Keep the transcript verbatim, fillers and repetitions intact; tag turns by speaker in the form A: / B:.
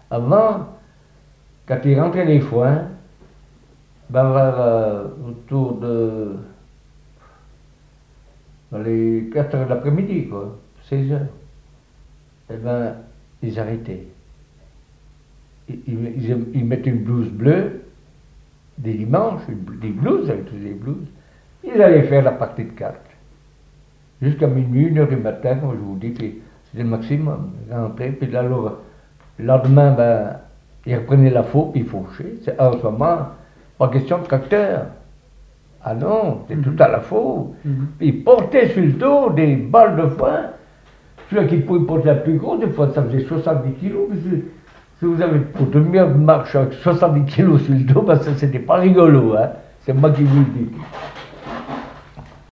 A: Avant, quand ils rentraient les foins, ben vers euh, autour de dans les quatre heures de l'après-midi, quoi, seize heures, eh ben, ils arrêtaient. Ils, ils, ils mettaient une blouse bleue, des dimanches, une, des blouses, avec tous des blouses. Ils allaient faire la partie de cartes. Jusqu'à minuit, une heure du matin, comme je vous dis, puis c'était le maximum. Ils rentraient, puis là, le lendemain, ben, ils reprenaient la faux, puis ils fauchaient. En ce moment, pas question de tracteur. Ah non, c'est mm-hmm. tout à la faux. Mm-hmm. Ils portaient sur le dos des balles de foin. Celui qui pouvait porter la plus grosse, des fois, ça faisait soixante-dix kilos. Si vous avez pour une demi-heure de marche avec soixante-dix kilos sur le dos, ben ça, c'était pas rigolo. Hein. C'est moi qui vous le dis.